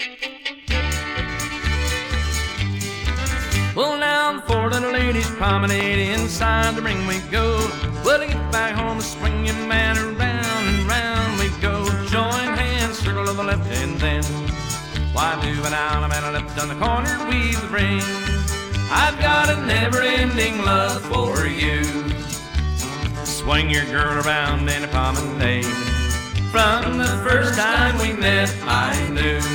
Well, now the four little ladies promenade inside the ring we go. Well, to get back home, the swing your man around and round we go. Join hands, circle of the left, and then why do an island and a left on the corner weave the ring? I've got a never-ending love for you. Swing your girl around in a promenade. From the first time we met, I knew